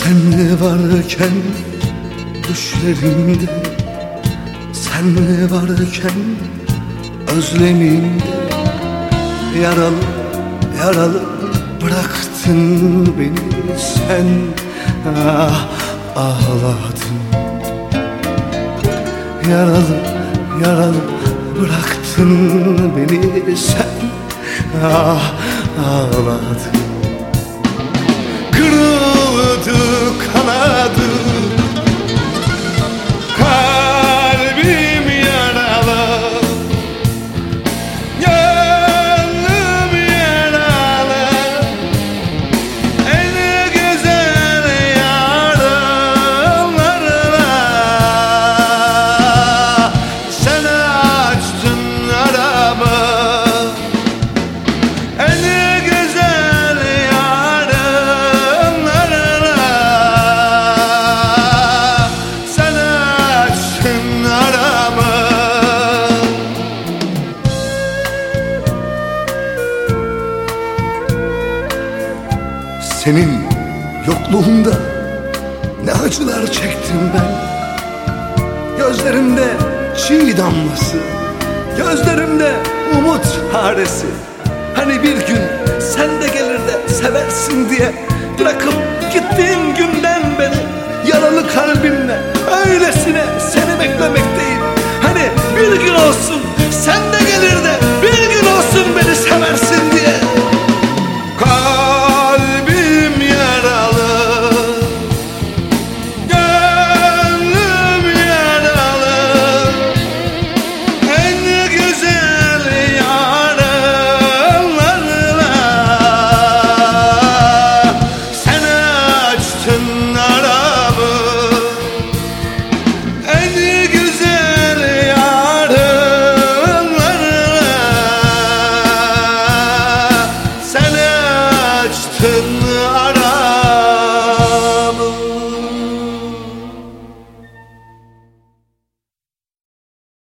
Sen varken düşlerimde, sen varken özlemimde, yaralı yaralı bıraktın beni sen. Ah, ağladın. Yaralı yaralı bıraktın beni sen. Ah, ağladın. Kırıldı kanadı, kalbim yaralı, gönlüm yaralı. En güzel yarınlarla sen açtın aramı. Senin yokluğunda ne acılar çektim ben. Gözlerimde çiğ damlası, gözlerimde umut haresi. Hani bir gün sen de gelir de seversin diye bırakıp gittiğin günden beri yaralı kalbimle öylesine seni beklemekteyim. Hani bir gün olsun sen de gelir de